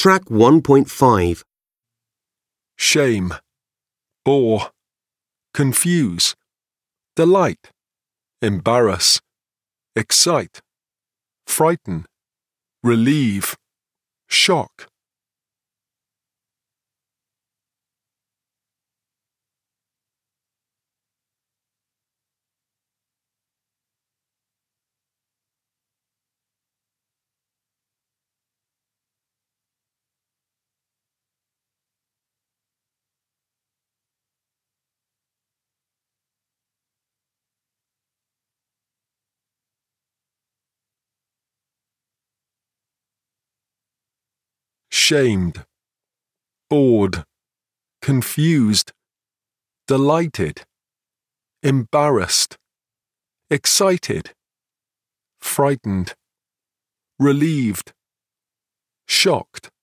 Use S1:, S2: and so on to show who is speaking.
S1: Track 1.5.
S2: Shame, awe, confuse, delight, embarrass, excite, frighten, relieve, shock. Shamed, awed, confused, delighted, embarrassed, excited, frightened, relieved, shocked.